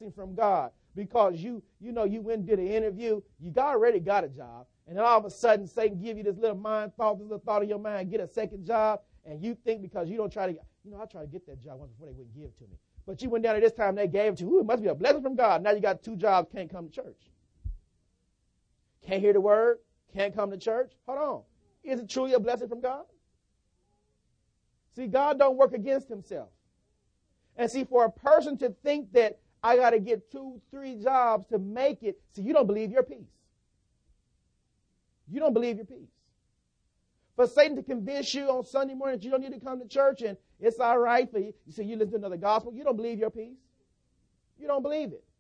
from God because you went and did an interview, you already got a job, and then all of a sudden Satan give you this little mind thought, this little thought in your mind, get a second job, and you think because you don't try to, I try to get that job once before they wouldn't give it to me. But you went down there this time, they gave it to you. Ooh, it must be a blessing from God. Now you got 2 jobs, can't come to church. Can't hear the word, can't come to church. Hold on. Is it truly a blessing from God? See, God don't work against himself. And see, for a person to think that I got to get 2, 3 jobs to make it, see, you don't believe your peace. You don't believe your peace. For Satan to convince you on Sunday morning that you don't need to come to church and it's all right for you. You say you listen to another gospel. You don't believe your peace. You don't believe it.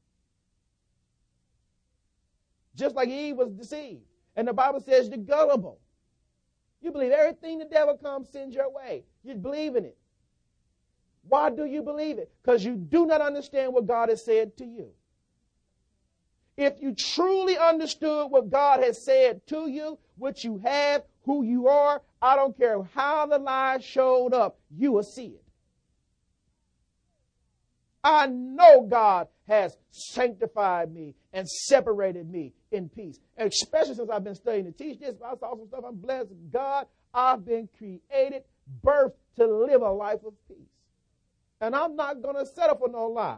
Just like Eve was deceived. And the Bible says you're gullible. You believe everything the devil comes sends your way. You believe in it. Why do you believe it? Because you do not understand what God has said to you. If you truly understood what God has said to you, what you have, who you are, I don't care how the lie showed up, you will see it. I know God has sanctified me and separated me in peace. And especially since I've been studying to teach this, I saw some stuff. I'm blessed. God, I've been created, birthed to live a life of peace. And I'm not going to settle for no lie.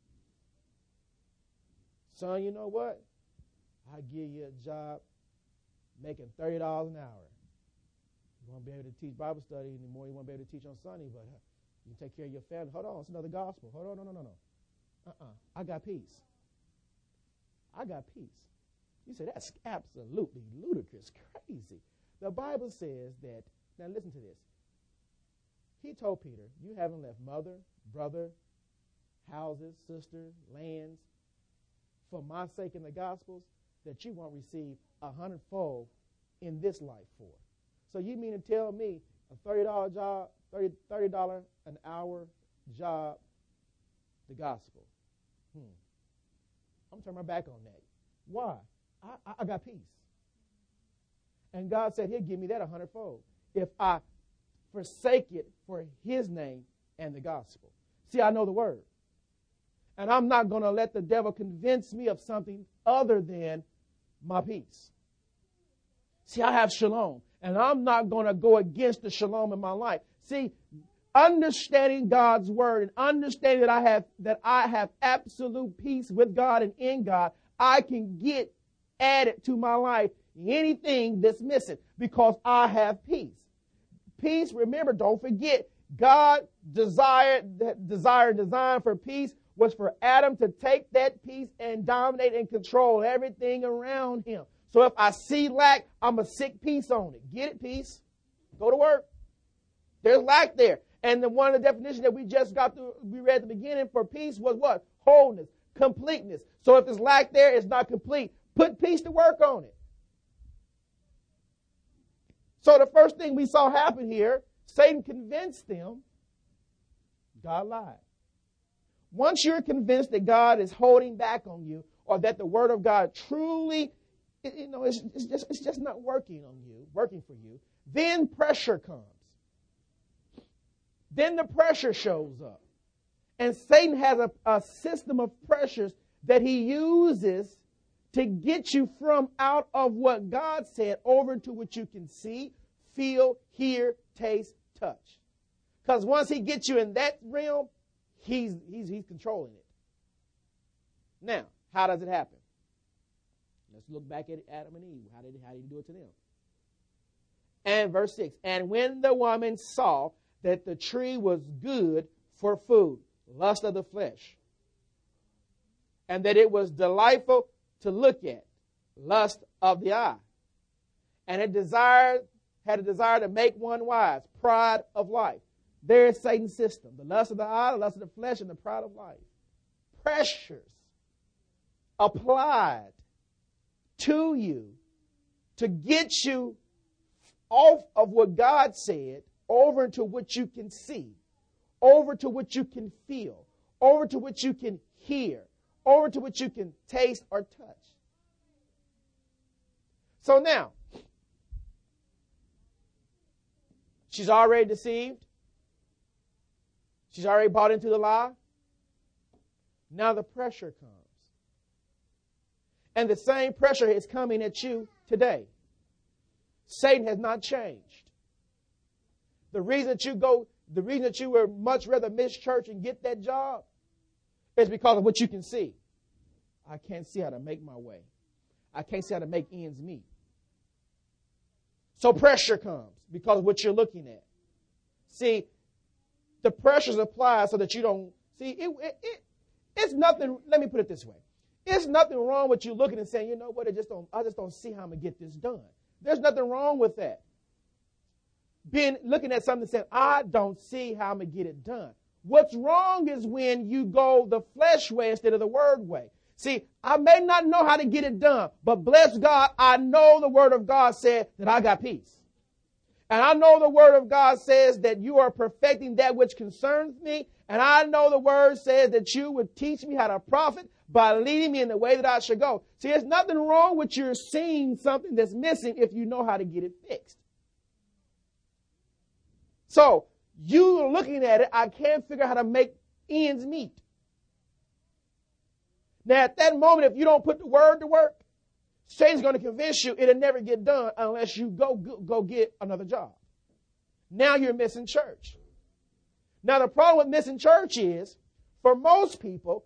Son, you know what? I give you a job making $30 an hour. You won't be able to teach Bible study anymore. You won't be able to teach on Sunday, but you take care of your family. Hold on, it's another gospel. Hold on, no. I got peace. I got peace. You say, that's absolutely ludicrous, crazy. The Bible says that, now listen to this. He told Peter, you haven't left mother, brother, houses, sister, lands, for my sake in the Gospels, that you won't receive 100-fold in this life for. So you mean to tell me a $30 job, $30 an hour job, the gospel? I'm turning my back on that. Why? I got peace. And God said he'll give me that 100-fold if I forsake it for his name and the gospel. See, I know the word. And I'm not going to let the devil convince me of something other than my peace. See, I have shalom. And I'm not going to go against the shalom in my life. See, understanding God's word and understanding that I have absolute peace with God and in God, I can get added to my life anything that's missing because I have peace. Peace, remember, don't forget, God designed for peace was for Adam to take that peace and dominate and control everything around him. So if I see lack, I'm going to sick peace on it. Get it, peace. Go to work. There's lack there. And then one of the definitions that we just we read at the beginning for peace was what? Wholeness, completeness. So if there's lack there, it's not complete. Put peace to work on it. So the first thing we saw happen here, Satan convinced them, God lied. Once you're convinced that God is holding back on you or that the word of God truly, it's just not working for you, then pressure comes. Then the pressure shows up. And Satan has a system of pressures that he uses to get you from out of what God said over to what you can see, feel, hear, taste, touch. Because once he gets you in that realm, he's controlling it. Now, how does it happen? Let's look back at Adam and Eve. How did he do it to them? And verse 6, and when the woman saw that the tree was good for food, lust of the flesh, and that it was delightful to look at, lust of the eye, and had a desire to make one wise, pride of life. There is Satan's system, the lust of the eye, the lust of the flesh, and the pride of life. Pressures applied to you to get you off of what God said over to what you can see, over to what you can feel, over to what you can hear, over to what you can taste or touch. So now, she's already deceived. She's already bought into the lie. Now the pressure comes. And the same pressure is coming at you today. Satan has not changed. The reason that you would much rather miss church and get that job is because of what you can see. I can't see how to make my way. I can't see how to make ends meet. So pressure comes because of what you're looking at. See, the pressures apply so that you don't see it's nothing. Let me put it this way. It's nothing wrong with you looking and saying, you know what, I just don't see how I'm going to get this done. There's nothing wrong with that. Looking at something and saying, I don't see how I'm going to get it done. What's wrong is when you go the flesh way instead of the word way. See, I may not know how to get it done, but bless God, I know the word of God said that I got peace. And I know the word of God says that you are perfecting that which concerns me. And I know the word says that you would teach me how to profit by leading me in the way that I should go. See, there's nothing wrong with you seeing something that's missing if you know how to get it fixed. So, you looking at it, I can't figure out how to make ends meet. Now, at that moment, if you don't put the word to work, Satan's going to convince you it'll never get done unless you go get another job. Now you're missing church. Now, the problem with missing church is, for most people,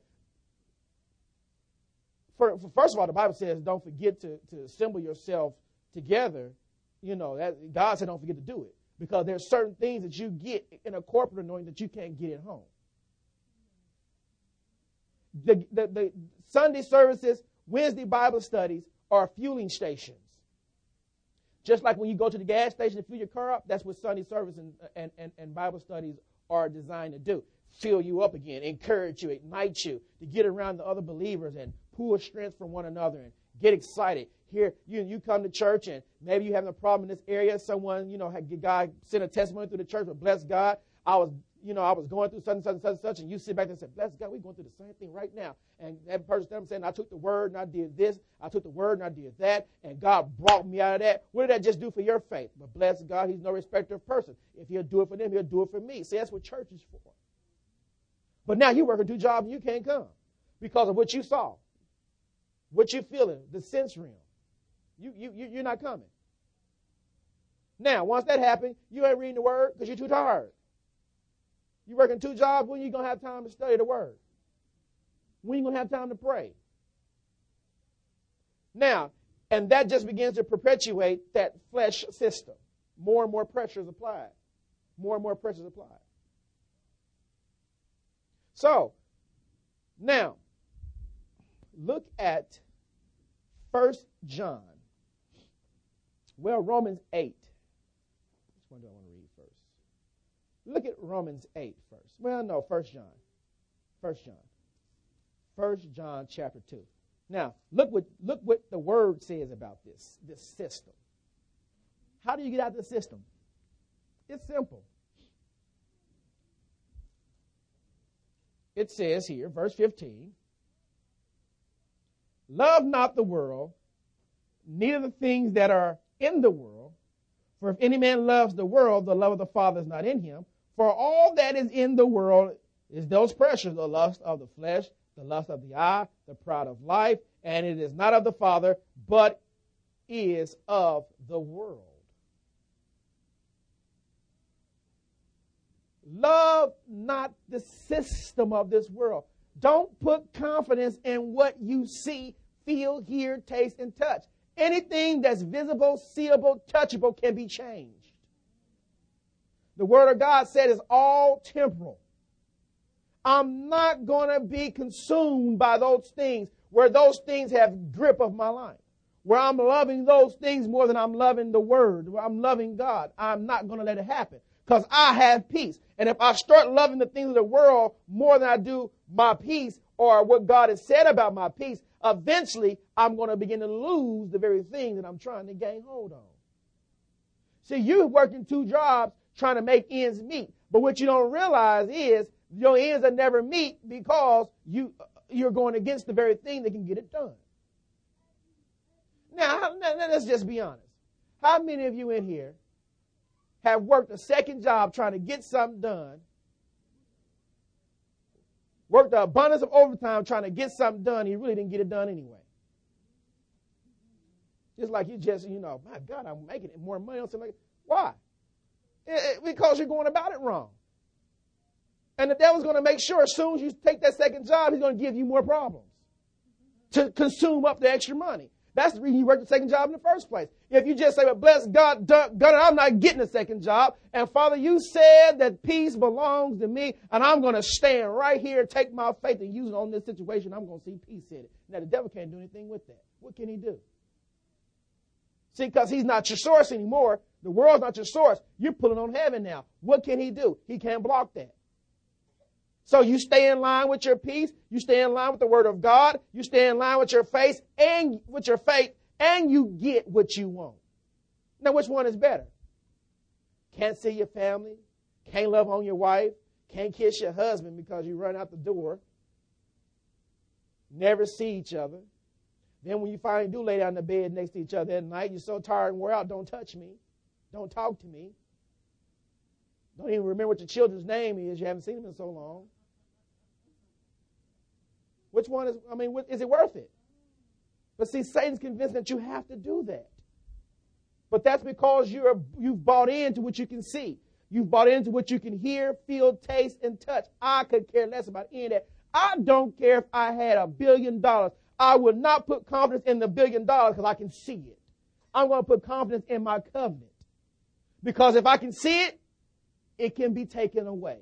first of all, the Bible says don't forget to assemble yourself together. You know, God said don't forget to do it. Because there's certain things that you get in a corporate anointing that you can't get at home. The Sunday services, Wednesday Bible studies are fueling stations. Just like when you go to the gas station to fill your car up, that's what Sunday service and Bible studies are designed to do. Fill you up again, encourage you, ignite you to get around the other believers and pull strength from one another and get excited. Here, you come to church and maybe you're having a problem in this area. Someone, God sent a testimony through the church, but bless God, I was going through such, and you sit back and say, bless God, we're going through the same thing right now. And that person saying, I took the word and I did this, I took the word and I did that, and God brought me out of that. What did that just do for your faith? But bless God, he's no respecter of person. If he'll do it for them, he'll do it for me. See, that's what church is for. But now you're working 2 jobs and you can't come because of what you saw, what you're feeling, the sense realm. You're not coming. Now, once that happened, you ain't reading the word because you're too tired. You're working 2 jobs. When are you going to have time to study the word? When are you going to have time to pray? Now, and that just begins to perpetuate that flesh system. More and more pressure is applied. More and more pressure is applied. So, now, look at 1 John. Well, Romans 8. Which one do I want to read first? Look at Romans 8 first. Well, no, 1 John. 1 John. 1 John chapter 2. Now, look what the word says about this system. How do you get out of the system? It's simple. It says here, verse 15, love not the world, neither the things that are in the world. For if any man loves the world, the love of the Father is not in him. For all that is in the world is those pressures, the lust of the flesh, the lust of the eye, the pride of life, and it is not of the Father, but is of the world. Love not the system of this world. Don't put confidence in what you see, feel, hear, taste, and touch. Anything that's visible, seeable, touchable can be changed. The Word of God said it's all temporal. I'm not going to be consumed by those things where those things have grip of my life. Where I'm loving those things more than I'm loving the Word, where I'm loving God. I'm not going to let it happen because I have peace. And if I start loving the things of the world more than I do my peace or what God has said about my peace, eventually I'm going to begin to lose the very thing that I'm trying to gain hold on. See, you're working 2 jobs trying to make ends meet. But what you don't realize is your ends are never meet because you're going against the very thing that can get it done. Now, let's just be honest. How many of you in here have worked a second job trying to get something done worked the abundance of overtime trying to get something done. He really didn't get it done anyway. Just like you just, my God, I'm making it more money on something like that. Why? Because you're going about it wrong. And the devil's going to make sure as soon as you take that second job, he's going to give you more problems to consume up the extra money. That's the reason you work the second job in the first place. If you just say, well, bless God, I'm not getting a second job. And Father, you said that peace belongs to me, and I'm going to stand right here, take my faith and use it on this situation. I'm going to see peace in it. Now, the devil can't do anything with that. What can he do? See, because he's not your source anymore. The world's not your source. You're pulling on heaven now. What can he do? He can't block that. So you stay in line with your peace. You stay in line with the word of God. You stay in line with your faith, and you get what you want. Now, which one is better? Can't see your family. Can't love on your wife. Can't kiss your husband because you run out the door. Never see each other. Then when you finally do lay down in the bed next to each other at night, you're so tired and wore out, don't touch me. Don't talk to me. Don't even remember what your children's name is. You haven't seen them in so long. Which one is it worth it? But see, Satan's convinced that you have to do that. But that's because you've bought into what you can see. You've bought into what you can hear, feel, taste, and touch. I could care less about any of that. I don't care if I had $1 billion. I would not put confidence in the $1 billion because I can see it. I'm going to put confidence in my covenant. Because if I can see it, it can be taken away.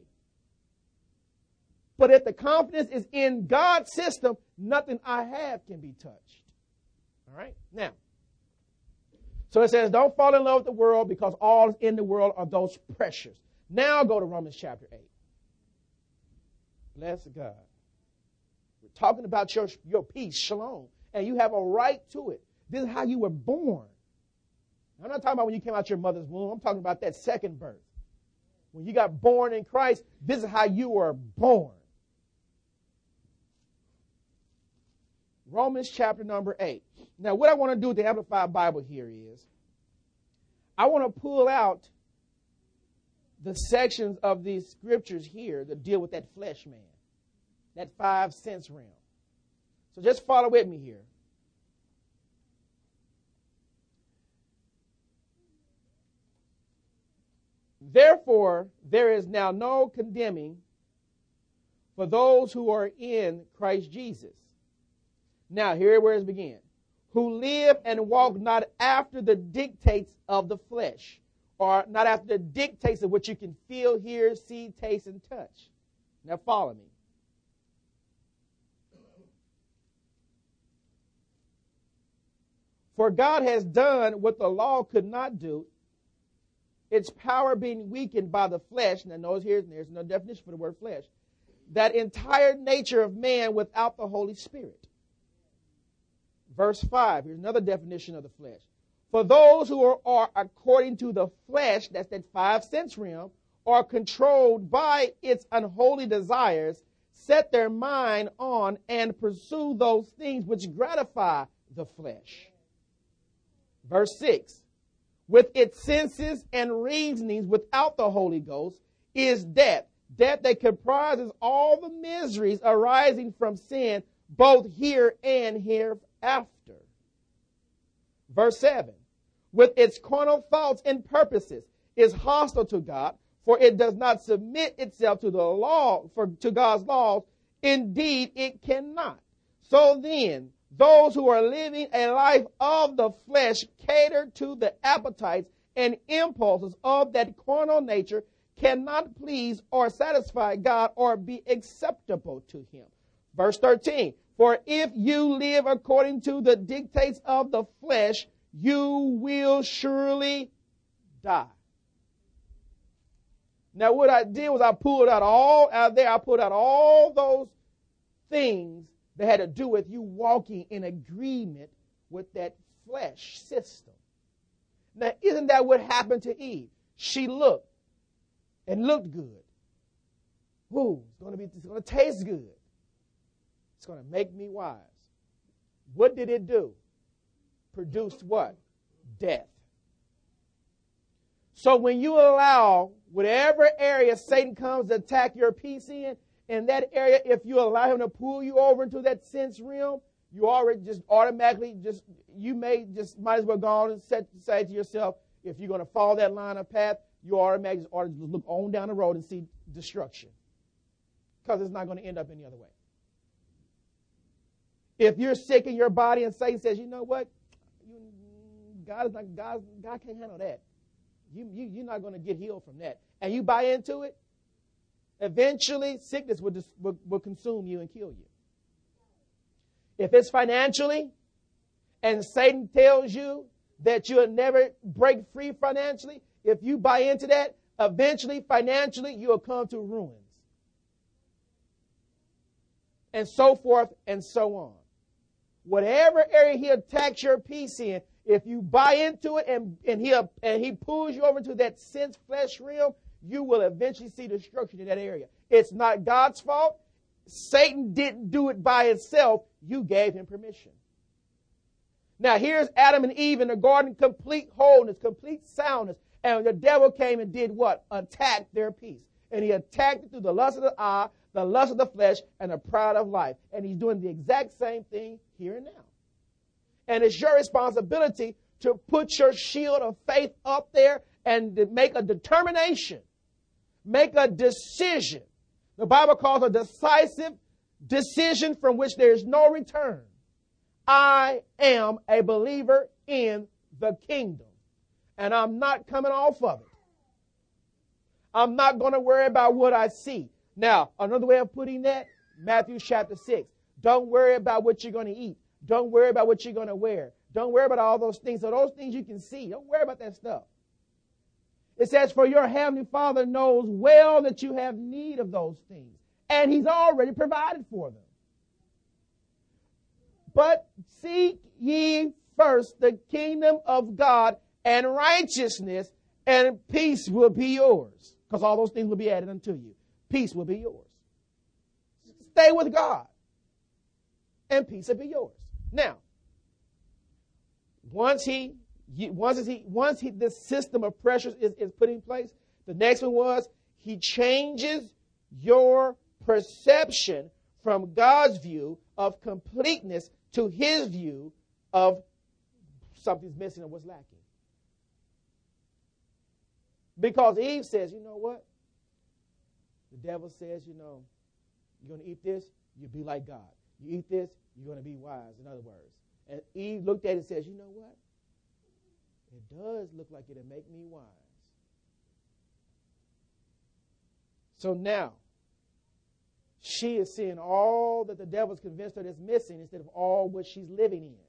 But if the confidence is in God's system, nothing I have can be touched. All right? Now, so it says, don't fall in love with the world because all in the world are those pressures. Now go to Romans chapter 8. Bless God. We're talking about your peace, shalom, and you have a right to it. This is how you were born. I'm not talking about when you came out your mother's womb. I'm talking about that second birth. When you got born in Christ, this is how you were born. Romans chapter number 8. Now, what I want to do with the Amplified Bible here is, I want to pull out the sections of these scriptures here that deal with that flesh man, that 5 sense realm. So just follow with me here. Therefore, there is now no condemning for those who are in Christ Jesus. Now, here where it begins. Who live and walk not after the dictates of the flesh, or not after the dictates of what you can feel, hear, see, taste, and touch. Now, follow me. For God has done what the law could not do, its power being weakened by the flesh. Now, notice here, there's no definition for the word flesh. That entire nature of man without the Holy Spirit. Verse 5, here's another definition of the flesh. For those who are according to the flesh, that's that 5 sense realm, are controlled by its unholy desires, set their mind on and pursue those things which gratify the flesh. Verse 6, with its senses and reasonings without the Holy Ghost is death. Death that comprises all the miseries arising from sin, both here and hereafter. Verse 7, with its carnal thoughts and purposes is hostile to God, for it does not submit itself to the law, to God's laws. Indeed, it cannot. So then, those who are living a life of the flesh cater to the appetites and impulses of that carnal nature, cannot please or satisfy God or be acceptable to him. Verse 13, for if you live according to the dictates of the flesh, you will surely die. Now what I did was I pulled out all those things that had to do with you walking in agreement with that flesh system. Now, isn't that what happened to Eve? She looked and looked good. Ooh, it's going to taste good. It's going to make me wise. What did it do? Produced what? Death. So when you allow whatever area Satan comes to attack your peace in, in that area, if you allow him to pull you over into that sense realm, you already just automatically might as well go on and say to yourself, if you're going to follow that line of path, you automatically ought to look on down the road and see destruction. Because it's not going to end up any other way. If you're sick in your body and Satan says, you know what? God can't handle that. You're not going to get healed from that. And you buy into it, eventually sickness will consume you and kill you. If it's financially, and Satan tells you that you'll never break free financially, if you buy into that, eventually, financially, you'll come to ruins. And so forth and so on. Whatever area he attacks your peace in, if you buy into it and he pulls you over to that sense flesh realm, you will eventually see destruction in that area. It's not God's fault. Satan didn't do it by himself. You gave him permission. Now here's Adam and Eve in the garden, complete wholeness, complete soundness. And the devil came and did what? Attacked their peace. And he attacked it through the lust of the eye, the lust of the flesh, and the pride of life. And he's doing the exact same thing here and now. And it's your responsibility to put your shield of faith up there and to make a determination. Make a decision. The Bible calls a decisive decision from which there is no return. I am a believer in the kingdom. And I'm not coming off of it. I'm not going to worry about what I see. Now, another way of putting that, Matthew chapter 6. Don't worry about what you're going to eat. Don't worry about what you're going to wear. Don't worry about all those things. So those things you can see. Don't worry about that stuff. It says, for your heavenly Father knows well that you have need of those things. And he's already provided for them. But seek ye first the kingdom of God and righteousness, and peace will be yours. Because all those things will be added unto you. Peace will be yours. Stay with God. And peace will be yours. Now, once this system of pressures is put in place, the next one was he changes your perception from God's view of completeness to his view of something's missing and what's lacking. Because Eve says, you know what? The devil says, you're going to eat this, you'll be like God. You eat this, you're going to be wise, in other words. And Eve looked at it and says, you know what? It does look like it'll make me wise. So now, she is seeing all that the devil's convinced her is missing instead of all what she's living in.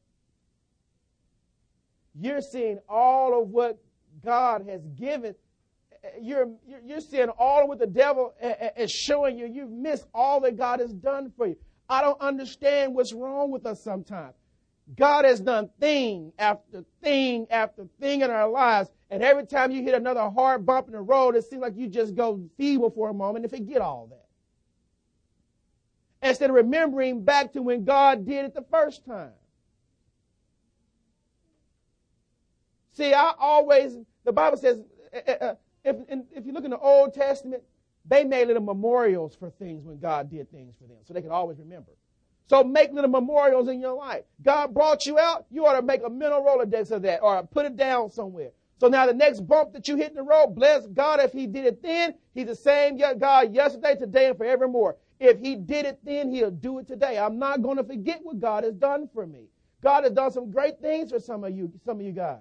You're seeing all of what God has given. You're seeing all of what the devil is showing you. You've missed all that God has done for you. I don't understand what's wrong with us sometimes. God has done thing after thing after thing in our lives. And every time you hit another hard bump in the road, it seems like you just go feeble for a moment and forget all that. Instead of remembering back to when God did it the first time. See, the Bible says, if you look in the Old Testament, they made little memorials for things when God did things for them, so they could always remember. So make little memorials in your life. God brought you out, you ought to make a mental Rolodex of that or put it down somewhere. So now the next bump that you hit in the road, bless God, if he did it then, he's the same God yesterday, today, and forevermore. If he did it then, he'll do it today. I'm not going to forget what God has done for me. God has done some great things for some of you guys.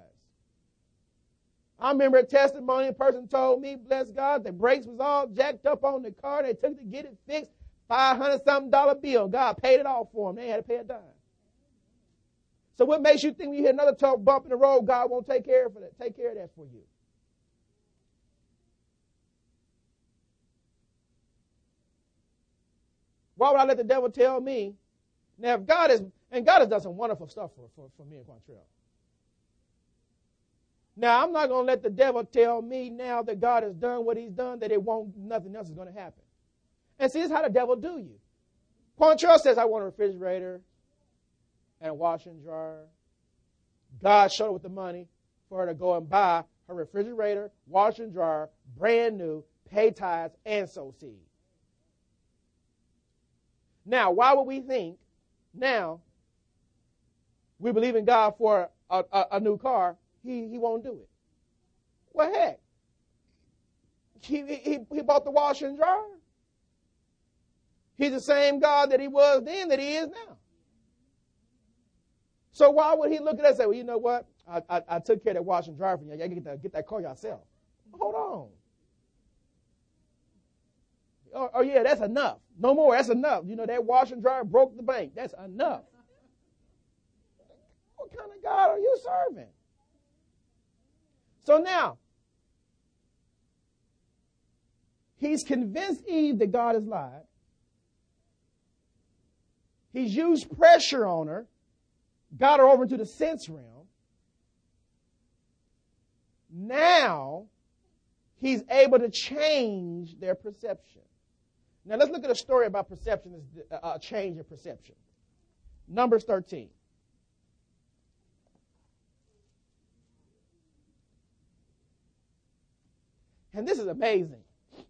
I remember a testimony, a person told me, bless God, the brakes was all jacked up on the car. They took to get it fixed. $500-something bill. God paid it off for them. They had to pay a dime. So what makes you think when you hit another tough bump in the road, God won't take care of that for you? Why would I let the devil tell me? Now, if God has done some wonderful stuff for me and Quantrell. Now, I'm not going to let the devil tell me now that God has done what he's done, that nothing else is going to happen. And see, this is how the devil do you. Quantrell says, I want a refrigerator and a washing dryer. God showed her with the money for her to go and buy her refrigerator, washing dryer, brand new, pay tithes, and sow seed. Now, why would we think now we believe in God for a new car, he won't do it? Well, heck, he bought the washer and dryer. He's the same God that he was then that he is now. So why would he look at us and say, well, you know what? I took care of that washer and dryer for you. Y'all get that car yourself. Hold on. Oh, yeah, that's enough. No more, that's enough. You know, that washer and dryer broke the bank. That's enough. What kind of God are you serving? So now, he's convinced Eve that God has lied. He's used pressure on her, got her over into the sense realm. Now, he's able to change their perception. Now, let's look at a story about perception, a change in perception. Numbers 13. And this is amazing.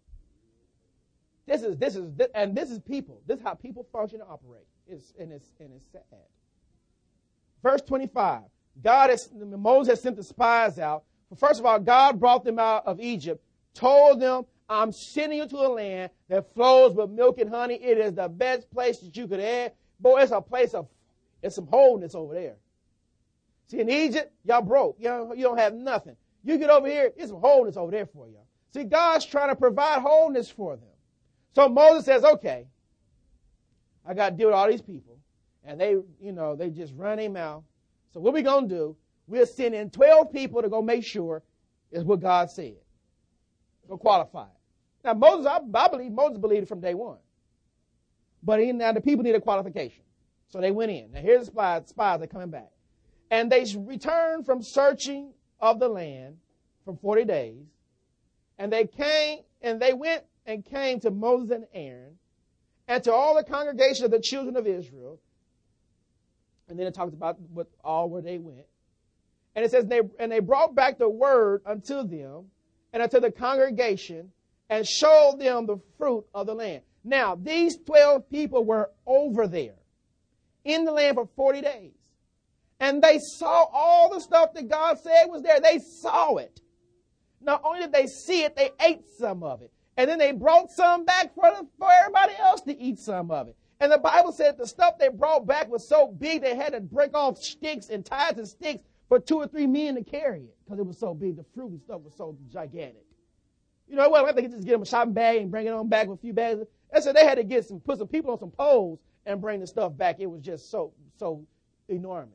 This is people. This is how people function and operate. It's sad. Verse 25. Moses has sent the spies out. First of all, God brought them out of Egypt, told them, I'm sending you to a land that flows with milk and honey. It is the best place that you could have. Boy, it's a place it's some wholeness over there. See, in Egypt, y'all broke. You don't have nothing. You get over here, it's some wholeness over there for you. See, God's trying to provide wholeness for them. So Moses says, okay, I got to deal with all these people. And they just run their mouth. So what we going to do, we'll send in 12 people to go make sure it's what God said. Go qualify it. Now, Moses, I believe Moses believed it from day one. But now the people need a qualification. So they went in. Now, here's the spies are coming back. And they returned from searching of the land for 40 days. And they went and came to Moses and Aaron and to all the congregation of the children of Israel. And then it talks about where they went. And it says, they brought back the word unto them and unto the congregation and showed them the fruit of the land. Now, these 12 people were over there in the land for 40 days. And they saw all the stuff that God said was there. They saw it. Not only did they see it, they ate some of it. And then they brought some back for everybody else to eat some of it. And the Bible said the stuff they brought back was so big they had to break off sticks and ties and sticks for 2 or 3 men to carry it because it was so big. The fruit and stuff was so gigantic. You know what? They could just get them a shopping bag and bring it on back with a few bags. And so they had to put some people on some poles and bring the stuff back. It was just so enormous.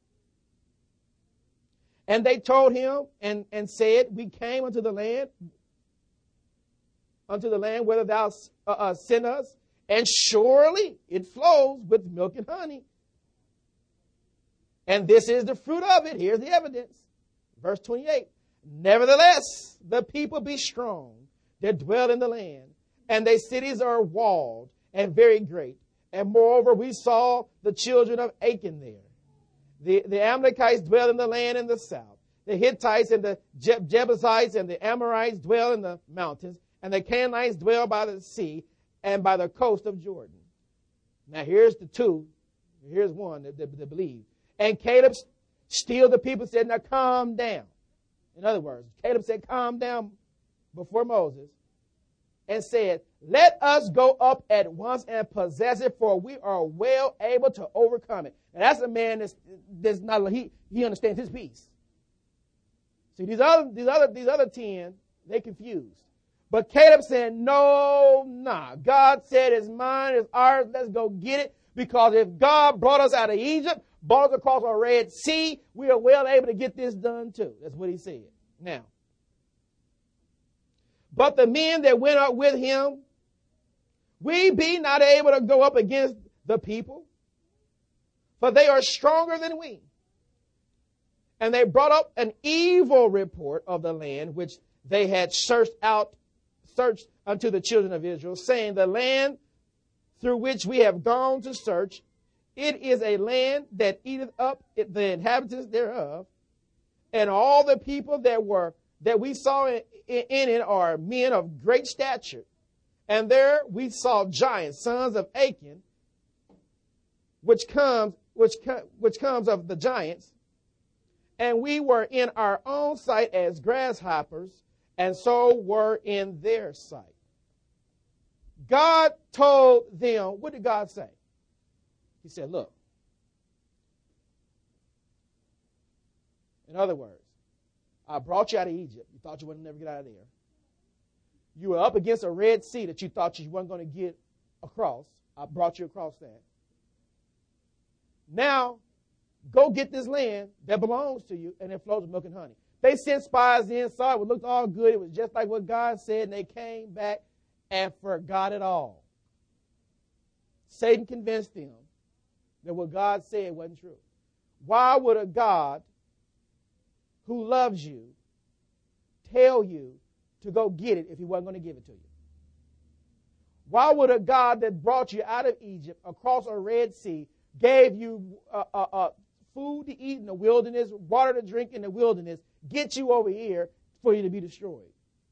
And they told him and said, we came unto the land whither thou sent us, and surely it flows with milk and honey. And this is the fruit of it. Here's the evidence. Verse 28. Nevertheless, the people be strong that dwell in the land, and their cities are walled and very great. And moreover, we saw the children of Achan there. The Amalekites dwell in the land in the south. The Hittites and the Jebusites and the Amorites dwell in the mountains. And the Canaanites dwell by the sea and by the coast of Jordan. Now here's the two. Here's one that believe. And Caleb stilled the people, said, now calm down. In other words, Caleb said, calm down before Moses and said, let us go up at once and possess it, for we are well able to overcome it. And that's a man that's not, he understands his peace. See, these other 10, they confused. But Caleb said, no. God said it's mine, it's ours, let's go get it. Because if God brought us out of Egypt, brought us across a Red Sea, we are well able to get this done too. That's what he said. Now, but the men that went up with him, we be not able to go up against the people, for they are stronger than we. And they brought up an evil report of the land which they had searched unto the children of Israel, saying, the land through which we have gone to search, it is a land that eateth up the inhabitants thereof, and all the people that we saw in it are men of great stature. And there we saw giants, sons of Achan, which comes of the giants, and we were in our own sight as grasshoppers, and so were in their sight. God told them, what did God say? He said, look, in other words, I brought you out of Egypt. You thought you wouldn't never get out of there. You were up against a Red Sea that you thought you weren't going to get across. I brought you across that. Now, go get this land that belongs to you, and it flows with milk and honey. They sent spies in, saw it looked all good. It was just like what God said, and they came back and forgot it all. Satan convinced them that what God said wasn't true. Why would a God who loves you tell you to go get it if he wasn't going to give it to you? Why would a God that brought you out of Egypt across a Red Sea, gave you food to eat in the wilderness, water to drink in the wilderness, get you over here for you to be destroyed?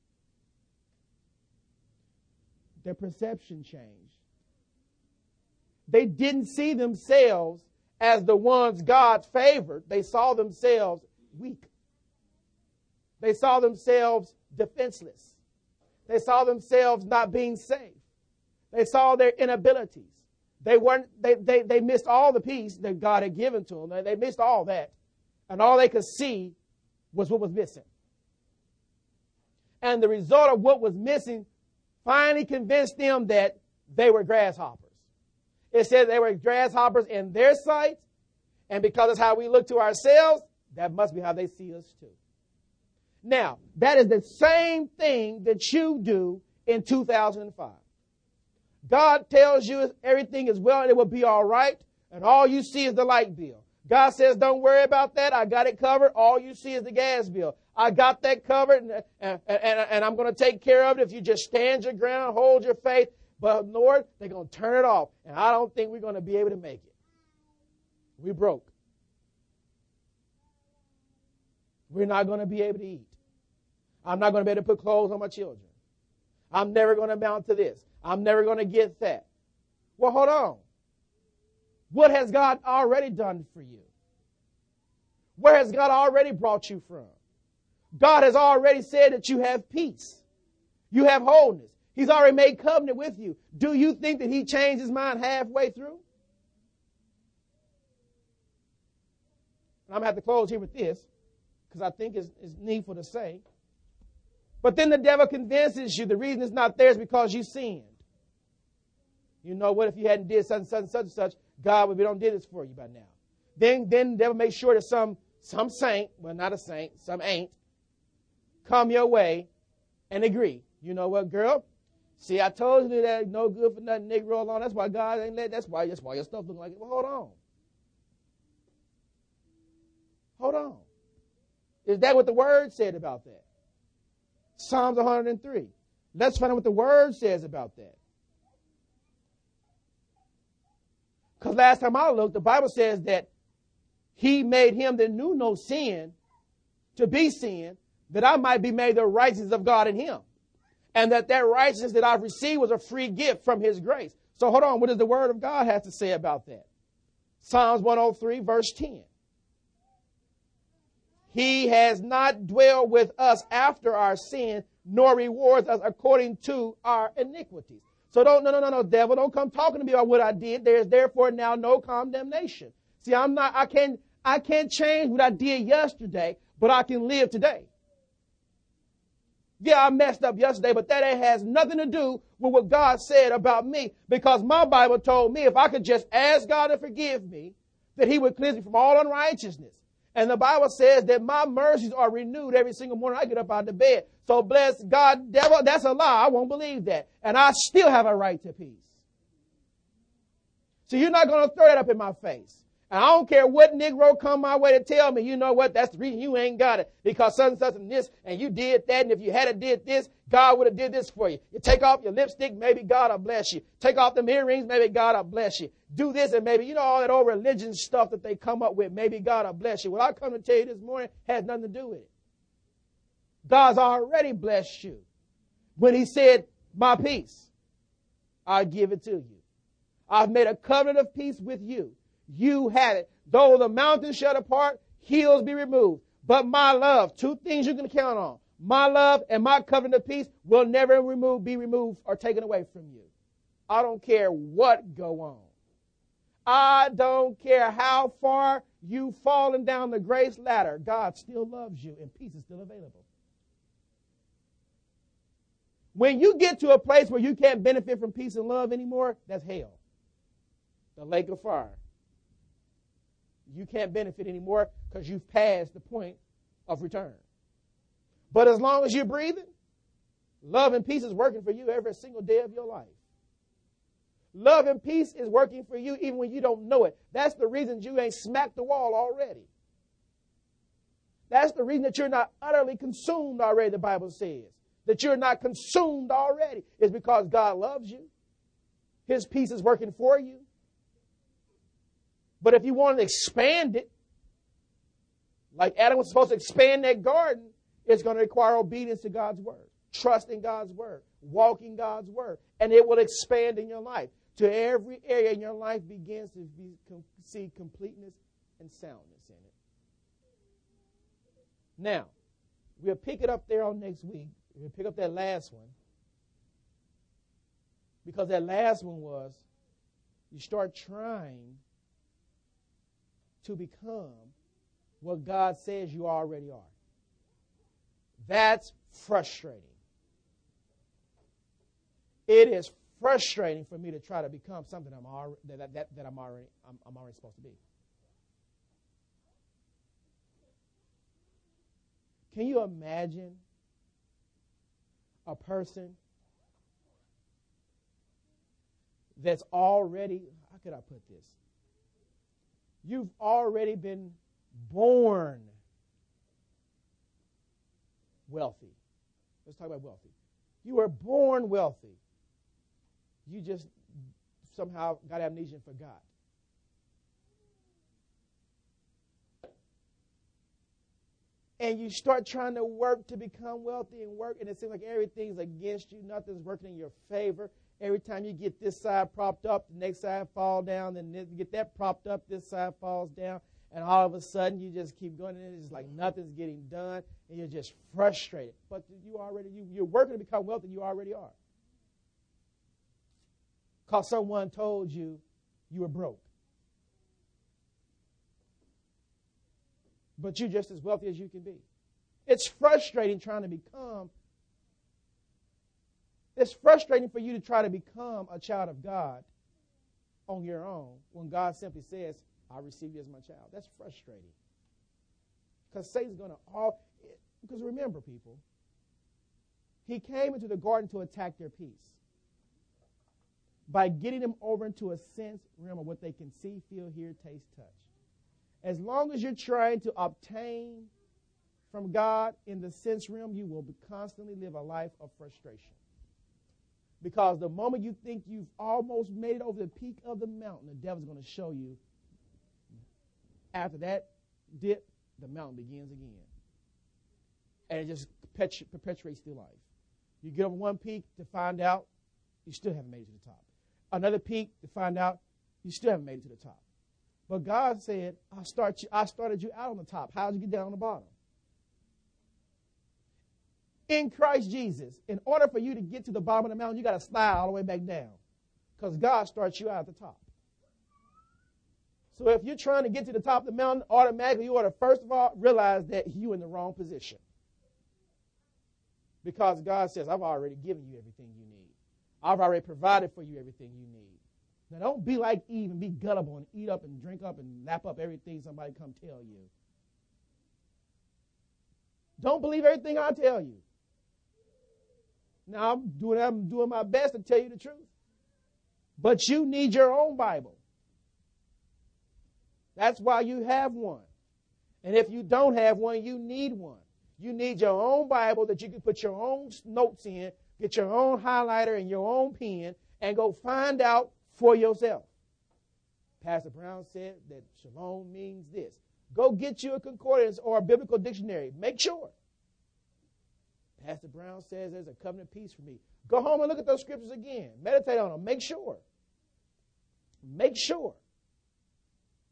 Their perception changed. They didn't see themselves as the ones God favored. They saw themselves weak. They saw themselves defenseless. They saw themselves not being safe. They saw their inabilities. They missed all the peace that God had given to them. They missed all that. And all they could see was what was missing. And the result of what was missing finally convinced them that they were grasshoppers. It said they were grasshoppers in their sight, and because it's how we look to ourselves, that must be how they see us too. Now, that is the same thing that you do in 2005. God tells you everything is well and it will be all right, and all you see is the light bill. God says, don't worry about that. I got it covered. All you see is the gas bill. I got that covered, and I'm going to take care of it if you just stand your ground, hold your faith. But, Lord, they're going to turn it off, and I don't think we're going to be able to make it. We broke. We're not going to be able to eat. I'm not going to be able to put clothes on my children. I'm never going to amount to this. I'm never going to get that. Well, hold on. What has God already done for you? Where has God already brought you from? God has already said that you have peace. You have wholeness. He's already made covenant with you. Do you think that he changed his mind halfway through? I'm going to have to close here with this because I think it's needful to say. But then the devil convinces you the reason it's not there is because you sinned. You know what? If you hadn't did such and such and such and such, God would be done did this for you by now. Then the devil makes sure that some saint, well, not a saint, some ain't, come your way and agree. You know what, girl? See, I told you that no good for nothing, Negro alone. That's why God ain't let. That's why your stuff look like it. Well, hold on. Hold on. Is that what the Word said about that? Psalms 103. Let's find out what the Word says about that. Because last time I looked, the Bible says that he made him that knew no sin to be sin, that I might be made the righteousness of God in him. And that righteousness that I've received was a free gift from his grace. So hold on, what does the Word of God have to say about that? Psalms 103, verse 10. He has not dwelled with us after our sin, nor rewards us according to our iniquities. So no, devil, don't come talking to me about what I did. There is therefore now no condemnation. See, I can't change what I did yesterday, but I can live today. Yeah, I messed up yesterday, but that has nothing to do with what God said about me, because my Bible told me if I could just ask God to forgive me, that he would cleanse me from all unrighteousness. And the Bible says that my mercies are renewed every single morning I get up out of the bed. So bless God, devil, that's a lie. I won't believe that. And I still have a right to peace. So you're not going to throw that up in my face. And I don't care what Negro come my way to tell me, you know what, that's the reason you ain't got it. Because such and such and this, and you did that, and if you had did this, God would have did this for you. You take off your lipstick, maybe God will bless you. Take off them earrings, maybe God will bless you. Do this, and maybe, all that old religion stuff that they come up with, maybe God will bless you. What I come to tell you this morning has nothing to do with it. God's already blessed you. When he said, my peace, I give it to you. I've made a covenant of peace with you. You have it. Though the mountains shut apart, hills be removed. But my love, two things you can count on. My love and my covenant of peace will never be removed or taken away from you. I don't care what go on. I don't care how far you've fallen down the grace ladder. God still loves you and peace is still available. When you get to a place where you can't benefit from peace and love anymore, that's hell. The lake of fire. You can't benefit anymore because you've passed the point of return. But as long as you're breathing, love and peace is working for you every single day of your life. Love and peace is working for you even when you don't know it. That's the reason you ain't smacked the wall already. That's the reason that you're not utterly consumed already, the Bible says. That you're not consumed already is because God loves you. His peace is working for you. But if you want to expand it, like Adam was supposed to expand that garden, it's going to require obedience to God's word, trust in God's word, walk in God's word, and it will expand in your life. To every area in your life begins to see completeness and soundness in it. Now, we'll pick it up there on next week. We'll pick up that last one. Because that last one was, you start trying to become what God says you already are. That's frustrating. It is frustrating for me to try to become something I'm already supposed to be. Can you imagine a person that's already, how could I put this? You've already been born wealthy. Let's talk about wealthy. You were born wealthy. You just somehow got amnesia and forgot. And you start trying to work to become wealthy and it seems like everything's against you. Nothing's working in your favor. Every time you get this side propped up, the next side falls down. Then you get that propped up, this side falls down. And all of a sudden, you just keep going, and it's like nothing's getting done, and you're just frustrated. But you're working to become wealthy, you already are. Because someone told you you were broke. But you're just as wealthy as you can be. It's frustrating trying to become. It's frustrating for you to try to become a child of God on your own when God simply says, I receive you as my child. That's frustrating. Because Satan's going to because remember, people, he came into the garden to attack their peace by getting them over into a sense realm of what they can see, feel, hear, taste, touch. As long as you're trying to obtain from God in the sense realm, you will constantly live a life of frustration. Because the moment you think you've almost made it over the peak of the mountain, the devil's going to show you. After that dip, the mountain begins again. And it just perpetuates through life. You get over one peak to find out you still haven't made it to the top. Another peak to find out you still haven't made it to the top. But God said, I started you out on the top. How did you get down on the bottom? In Christ Jesus, in order for you to get to the bottom of the mountain, you got to slide all the way back down. Because God starts you out at the top. So if you're trying to get to the top of the mountain, automatically you ought to first of all realize that you're in the wrong position. Because God says, I've already given you everything you need. I've already provided for you everything you need. Now don't be like Eve and be gullible and eat up and drink up and lap up everything somebody come tell you. Don't believe everything I tell you. Now I'm doing my best to tell you the truth. But you need your own Bible. That's why you have one. And if you don't have one, you need one. You need your own Bible that you can put your own notes in, get your own highlighter and your own pen, and go find out for yourself. Pastor Brown said that shalom means this. Go get you a concordance or a biblical dictionary. Make sure. Pastor Brown says there's a covenant peace for me. Go home and look at those scriptures again. Meditate on them. Make sure. Make sure.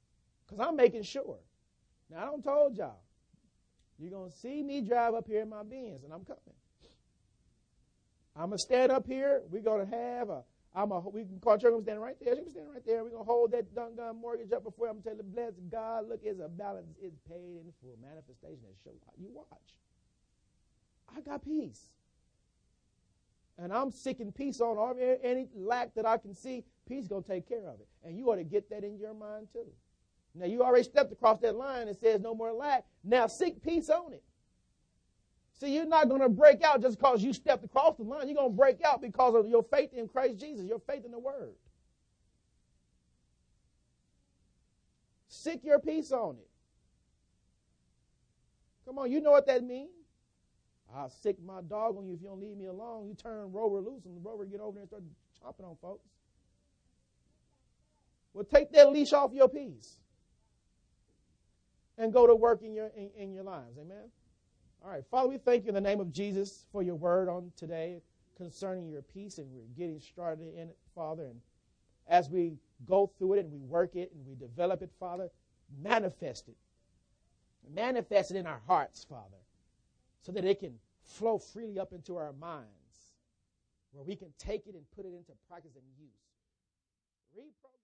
Because I'm making sure. Now, I don't told y'all. You're going to see me drive up here in my Benz, and I'm coming. I'm going to stand up here. We're going to have we can call church. I'm standing right there. She's standing right there. We're going to hold that dun mortgage up before I'm telling you, bless God. Look, it's a balance. It's paid in full. Manifestation that show. You watch. I got peace. And I'm seeking peace on any lack that I can see. Peace going to take care of it. And you ought to get that in your mind too. Now, you already stepped across that line and says no more lack. Now, seek peace on it. See, you're not going to break out just because you stepped across the line. You're going to break out because of your faith in Christ Jesus, your faith in the Word. Seek your peace on it. Come on, you know what that means. I'll sick my dog on you if you don't leave me alone. You turn Rover loose and Rover get over there and start chomping on folks. Well, take that leash off your peace and go to work in your lives. Amen. All right, Father, we thank you in the name of Jesus for your word on today concerning your peace, and we're getting started in it, Father. And as we go through it and we work it and we develop it, Father, manifest it. Manifest it in our hearts, Father, so that it can flow freely up into our minds, where we can take it and put it into practice and use.